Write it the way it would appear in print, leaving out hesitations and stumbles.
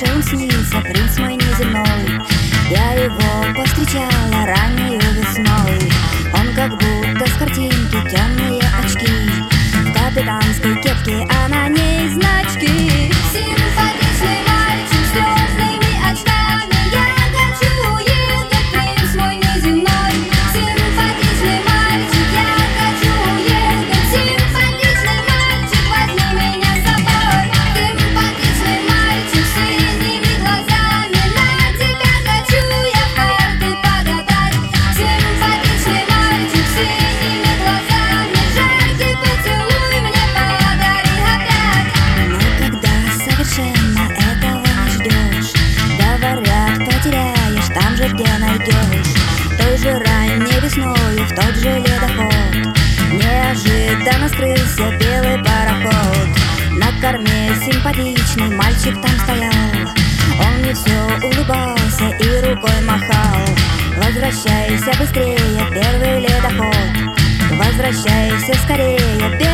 ночи он снится, принц мой неземной. Я его повстречала раннею весной. Он как будто с картинки, темные очки, в капитанской кепке, а на ней значки. Симпатичный мальчик с слезными очками, я хочу уехать, принц мой неземной. Симпатичный мальчик, я хочу уехать. Симпатичный мальчик, возьми меня с собой. Симпатичный мальчик с синими глазами, на тебя хочу я в карты погадать. Симпатичный мальчик с синими глазами, жаркий поцелуй мне подари опять. Но когда совершенно этого не ждешь, говорят, потеряешь там же, где найдешь. Той же ранней весною, в тот же ледоход, неожиданно скрылся белый пароход. На корме симпатичный мальчик там стоял. Он мне все улыбался и рукой махал. Возвращайся быстрее, первый ледоход, возвращайся скорее,